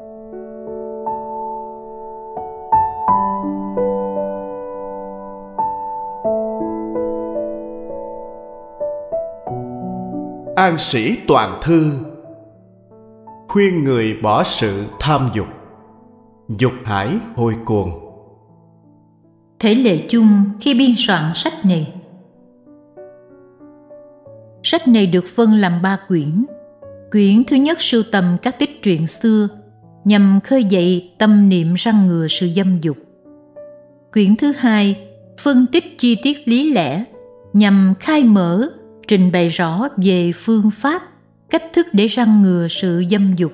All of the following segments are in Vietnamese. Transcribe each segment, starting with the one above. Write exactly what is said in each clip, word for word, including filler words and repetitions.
An Sĩ Toàn Thư khuyên người bỏ sự tham dục, dục hải hồi cuồng. Thể lệ chung khi biên soạn sách này. Sách này được phân làm ba quyển. Quyển thứ nhất sưu tầm các tích truyện xưa nhằm khơi dậy tâm niệm răn ngừa sự dâm dục. Quyển thứ hai phân tích chi tiết lý lẽ nhằm khai mở, trình bày rõ về phương pháp, cách thức để răn ngừa sự dâm dục.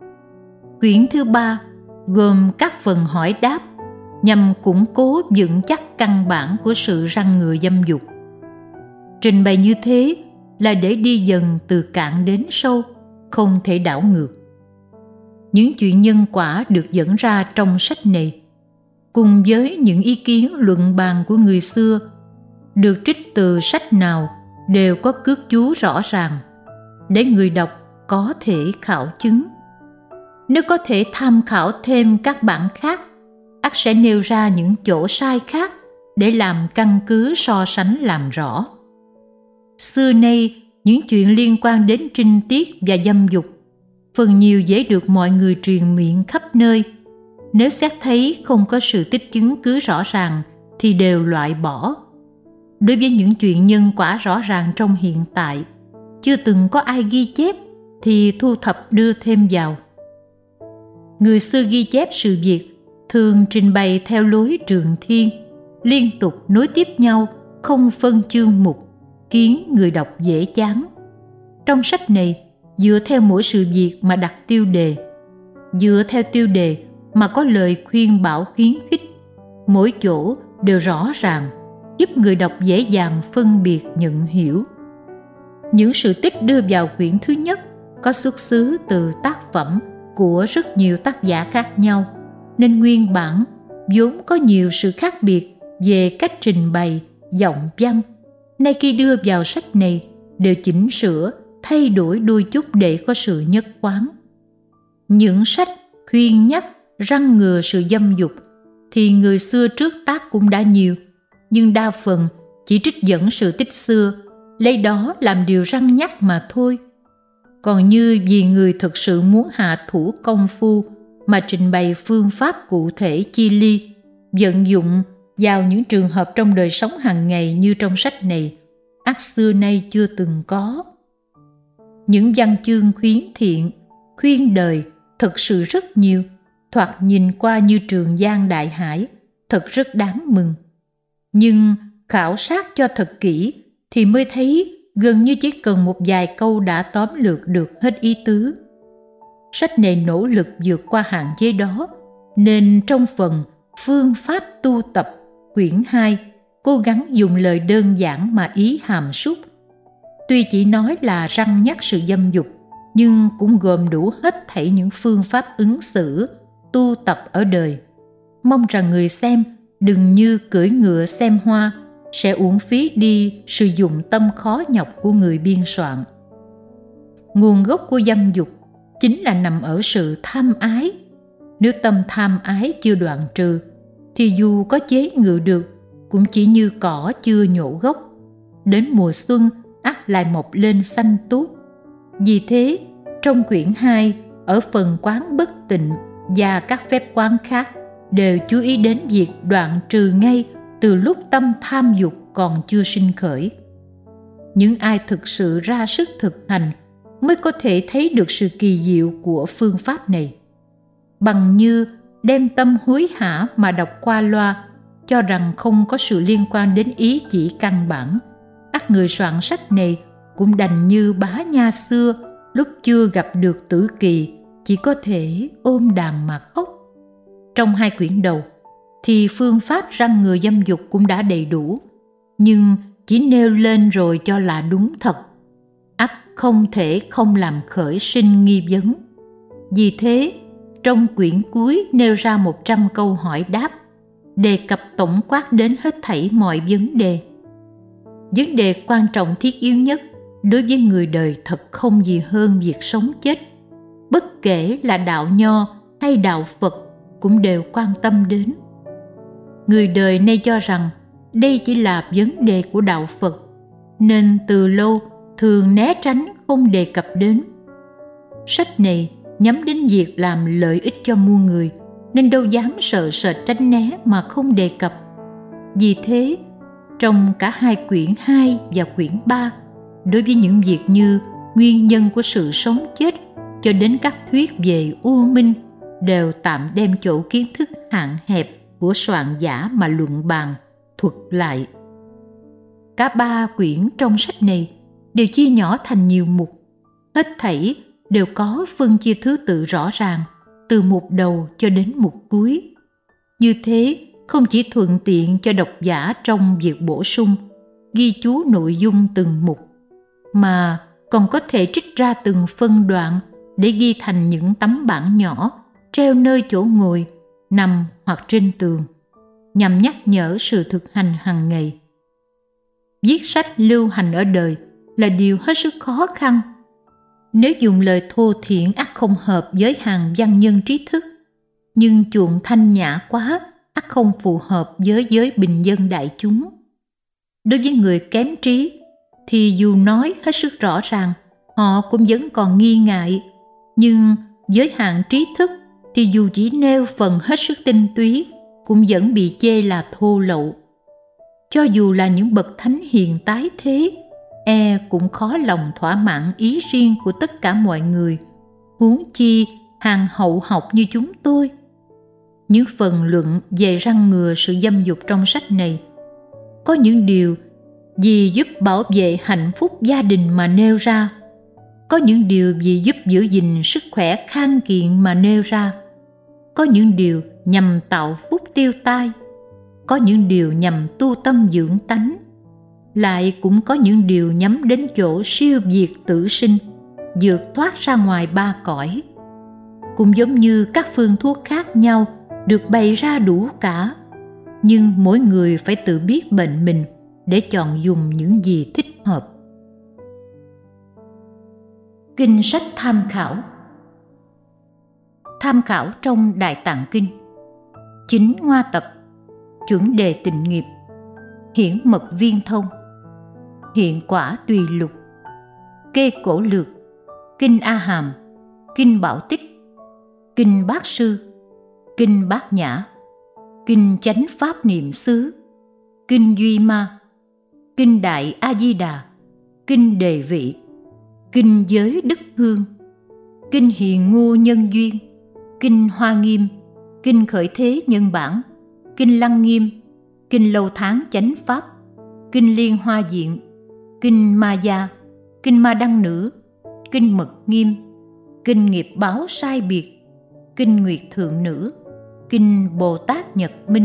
Quyển thứ ba gồm các phần hỏi đáp nhằm củng cố vững chắc căn bản của sự răn ngừa dâm dục. Trình bày như thế là để đi dần từ cạn đến sâu, không thể đảo ngược. Những chuyện nhân quả được dẫn ra trong sách này, cùng với những ý kiến luận bàn của người xưa, được trích từ sách nào đều có cước chú rõ ràng, để người đọc có thể khảo chứng. Nếu có thể tham khảo thêm các bản khác, ắt sẽ nêu ra những chỗ sai khác để làm căn cứ so sánh làm rõ. Xưa nay, những chuyện liên quan đến trinh tiết và dâm dục phần nhiều dễ được mọi người truyền miệng khắp nơi. Nếu xét thấy không có sự tích chứng cứ rõ ràng thì đều loại bỏ. Đối với những chuyện nhân quả rõ ràng trong hiện tại, chưa từng có ai ghi chép thì thu thập đưa thêm vào. Người xưa ghi chép sự việc thường trình bày theo lối trường thiên, liên tục nối tiếp nhau, không phân chương mục, khiến người đọc dễ chán. Trong sách này, dựa theo mỗi sự việc mà đặt tiêu đề, dựa theo tiêu đề mà có lời khuyên bảo khuyến khích, mỗi chỗ đều rõ ràng, giúp người đọc dễ dàng phân biệt nhận hiểu. Những sự tích đưa vào quyển thứ nhất có xuất xứ từ tác phẩm của rất nhiều tác giả khác nhau, nên nguyên bản vốn có nhiều sự khác biệt về cách trình bày, giọng văn. Nay khi đưa vào sách này đều chỉnh sửa, thay đổi đôi chút để có sự nhất quán. Những sách khuyên nhắc răn ngừa sự dâm dục thì người xưa trước tác cũng đã nhiều, nhưng đa phần chỉ trích dẫn sự tích xưa, lấy đó làm điều răn nhắc mà thôi. Còn như vì người thực sự muốn hạ thủ công phu mà trình bày phương pháp cụ thể chi li, vận dụng vào những trường hợp trong đời sống hàng ngày như trong sách này, ắt xưa nay chưa từng có. Những văn chương khuyến thiện, khuyên đời thực sự rất nhiều, thoạt nhìn qua như trường giang đại hải, thật rất đáng mừng. Nhưng khảo sát cho thật kỹ thì mới thấy gần như chỉ cần một vài câu đã tóm lược được hết ý tứ. Sách này nỗ lực vượt qua hạn chế đó, nên trong phần phương pháp tu tập quyển hai cố gắng dùng lời đơn giản mà ý hàm súc. Tuy chỉ nói là răn nhắc sự dâm dục, nhưng cũng gồm đủ hết thảy những phương pháp ứng xử, tu tập ở đời. Mong rằng người xem đừng như cưỡi ngựa xem hoa, sẽ uổng phí đi sự dụng tâm khó nhọc của người biên soạn. Nguồn gốc của dâm dục chính là nằm ở sự tham ái. Nếu tâm tham ái chưa đoạn trừ, thì dù có chế ngự được, cũng chỉ như cỏ chưa nhổ gốc. Đến mùa xuân, ắt lại mọc lên xanh tốt. Vì thế, trong quyển hai, ở phần quán bất tịnh và các phép quán khác, đều chú ý đến việc đoạn trừ ngay từ lúc tâm tham dục còn chưa sinh khởi. Những ai thực sự ra sức thực hành mới có thể thấy được sự kỳ diệu của phương pháp này. Bằng như đem tâm hối hả mà đọc qua loa, cho rằng không có sự liên quan đến ý chỉ căn bản, ắt người soạn sách này cũng đành như bá nha xưa lúc chưa gặp được tử kỳ, chỉ có thể ôm đàn mà khóc. Trong hai quyển đầu thì phương pháp răn ngừa dâm dục cũng đã đầy đủ, nhưng chỉ nêu lên rồi cho là đúng thật, ắt không thể không làm khởi sinh nghi vấn. Vì thế, trong quyển cuối nêu ra một trăm câu hỏi đáp, đề cập tổng quát đến hết thảy mọi vấn đề. Vấn đề quan trọng thiết yếu nhất đối với người đời thật không gì hơn việc sống chết. Bất kể là đạo nho hay đạo Phật cũng đều quan tâm đến. Người đời nay cho rằng đây chỉ là vấn đề của đạo Phật, nên từ lâu thường né tránh không đề cập đến. Sách này nhắm đến việc làm lợi ích cho muôn người, nên đâu dám sợ sệt tránh né mà không đề cập. Vì thế, trong cả hai quyển hai và quyển ba, đối với những việc như nguyên nhân của sự sống chết cho đến các thuyết về u minh, đều tạm đem chỗ kiến thức hạn hẹp của soạn giả mà luận bàn, thuật lại. Cả ba quyển trong sách này đều chia nhỏ thành nhiều mục, hết thảy đều có phân chia thứ tự rõ ràng, từ mục đầu cho đến mục cuối. Như thế không chỉ thuận tiện cho độc giả trong việc bổ sung, ghi chú nội dung từng mục, mà còn có thể trích ra từng phân đoạn để ghi thành những tấm bảng nhỏ treo nơi chỗ ngồi, nằm hoặc trên tường, nhằm nhắc nhở sự thực hành hàng ngày. Viết sách lưu hành ở đời là điều hết sức khó khăn. Nếu dùng lời thô thiển ắt không hợp với hàng văn nhân trí thức, nhưng chuộng thanh nhã quá ắt không phù hợp với giới bình dân đại chúng. Đối với người kém trí thì dù nói hết sức rõ ràng, họ cũng vẫn còn nghi ngại, nhưng với hạng trí thức thì dù chỉ nêu phần hết sức tinh túy cũng vẫn bị chê là thô lậu. Cho dù là những bậc thánh hiền tái thế, e cũng khó lòng thỏa mãn ý riêng của tất cả mọi người, huống chi hàng hậu học như chúng tôi. Những phần luận về răn ngừa sự dâm dục trong sách này có những điều vì giúp bảo vệ hạnh phúc gia đình mà nêu ra, có những điều vì giúp giữ gìn sức khỏe khang kiện mà nêu ra, có những điều nhằm tạo phúc tiêu tai, có những điều nhằm tu tâm dưỡng tánh, lại cũng có những điều nhắm đến chỗ siêu diệt tử sinh, vượt thoát ra ngoài ba cõi. Cũng giống như các phương thuốc khác nhau được bày ra đủ cả, nhưng mỗi người phải tự biết bệnh mình để chọn dùng những gì thích hợp. Kinh sách tham khảo. Tham khảo trong Đại Tạng Kinh. Chính Hoa Tập, Chuẩn Đề Tịnh Nghiệp, Hiển Mật Viên Thông, Hiện Quả Tùy Lục, Kê Cổ Lược, Kinh A Hàm, Kinh Bảo Tích, Kinh Bát Sư, Kinh Bát Nhã, Kinh Chánh Pháp Niệm Xứ, Kinh Duy Ma, Kinh Đại A Di Đà, Kinh Đề Vị, Kinh Giới Đức Hương, Kinh Hiền Ngu Nhân Duyên, Kinh Hoa Nghiêm, Kinh Khởi Thế Nhân Bản, Kinh Lăng Nghiêm, Kinh Lâu Tháng Chánh Pháp, Kinh Liên Hoa Diện, Kinh Ma Gia, Kinh Ma Đăng Nữ, Kinh Mật Nghiêm, Kinh Nghiệp Báo Sai Biệt, Kinh Nguyệt Thượng Nữ, Kinh Bồ Tát Nhật Minh,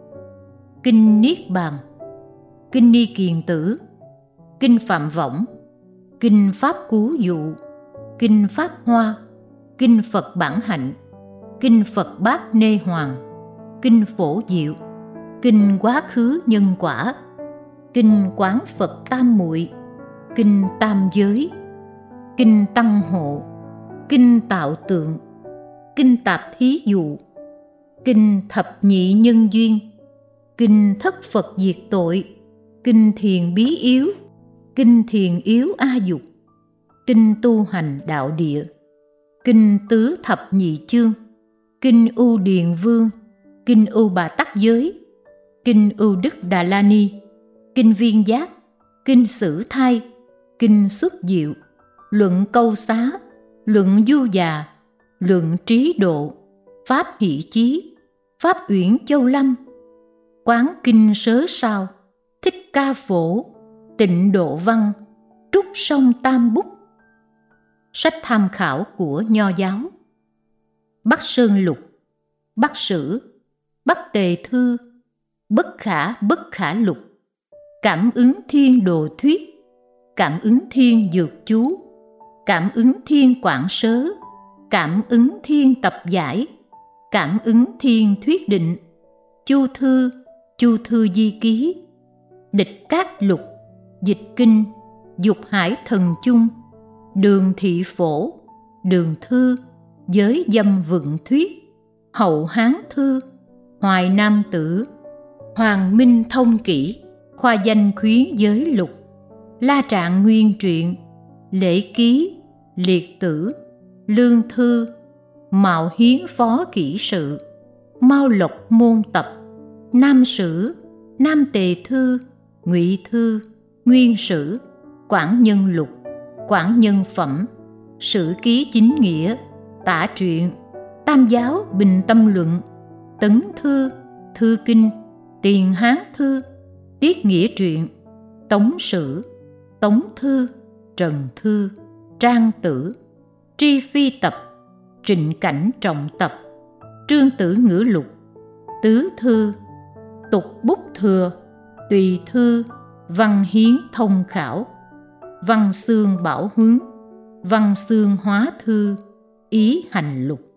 Kinh Niết Bàn, Kinh Ni Kiền Tử, Kinh Phạm Võng, Kinh Pháp Cú Dụ, Kinh Pháp Hoa, Kinh Phật Bản Hạnh, Kinh Phật Bát Nê Hoàng, Kinh Phổ Diệu, Kinh Quá Khứ Nhân Quả, Kinh Quán Phật Tam Muội, Kinh Tam Giới, Kinh Tăng Hộ, Kinh Tạo Tượng, Kinh Tạp Thí Dụ, Kinh Thập Nhị Nhân Duyên, Kinh Thất Phật Diệt Tội, Kinh Thiền Bí Yếu, Kinh Thiền Yếu A Dục, Kinh Tu Hành Đạo Địa, Kinh Tứ Thập Nhị Chương, Kinh U Điền Vương, Kinh U Bà Tắc Giới, Kinh U Đức Đà La Ni, Kinh Viên Giác, Kinh Sử Thai, Kinh Xuất Diệu, Luận Câu Xá, Luận Du Già, Luận Trí Độ, Pháp Hỷ Chí, Pháp Uyển Châu Lâm, Quán Kinh Sớ Sao, Thích Ca Phổ, Tịnh Độ Văn, Trúc Sông Tam Bút. Sách tham khảo của Nho giáo. Bắc Sơn Lục, Bắc Sử, Bắc Tề Thư, Bất Khả Bất Khả Lục, Cảm ứng Thiên Đồ Thuyết, Cảm ứng Thiên Dược Chú, Cảm ứng Thiên Quảng Sớ, Cảm ứng Thiên Tập Giải, Cảm ứng Thiên Thuyết Định, Chu Thư, Chu Thư Di Ký, Địch Cát Lục, Dịch Kinh, Dục Hải Thần Chung, Đường Thị Phổ, Đường Thư, Giới dâm vựng thuyết, Hậu Hán thư, Hoài Nam tử, Hoàng Minh thông kỷ, Khoa danh khuyến giới lục, La trạng nguyên truyện, Lễ ký, Liệt tử, Lương thư, Mạo hiến phó kỹ sự, Mao lộc môn tập, Nam sử, Nam tề thư, Ngụy thư, Nguyên sử, Quảng nhân lục, Quảng nhân phẩm, Sử ký chính nghĩa, Tả truyện, Tam giáo bình tâm luận, Tấn thư, Thư kinh, Tiền Hán thư, Tiết nghĩa truyện, Tống sử, Tống thư, Trần thư, Trang tử, Tri phi tập, Trịnh cảnh trọng tập, Trương tử ngữ lục, Tứ thư, Tục bút thừa, Tùy thư, Văn hiến thông khảo, Văn xương bảo hướng, Văn xương hóa thư, Ý hành lục.